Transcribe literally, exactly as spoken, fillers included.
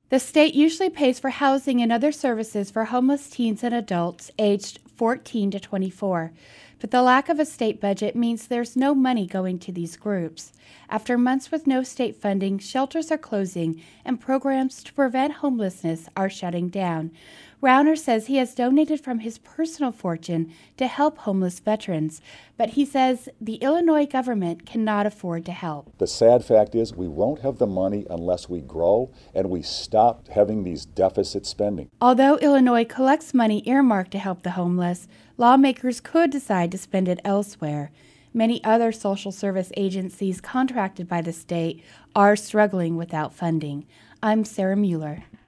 The state usually pays for housing and other services for homeless teens and adults aged fourteen to twenty-four, but the lack of a state budget means there's no money going to these groups. After months with no state funding, shelters are closing and programs to prevent homelessness are shutting down. Rauner says he has donated from his personal fortune to help homeless veterans, but he says the Illinois government cannot afford to help. The sad fact is we won't have the money unless we grow and we stop having these deficit spending. Although Illinois collects money earmarked to help the homeless, lawmakers could decide to spend it elsewhere. Many other social service agencies contracted by the state are struggling without funding. I'm Sarah Mueller.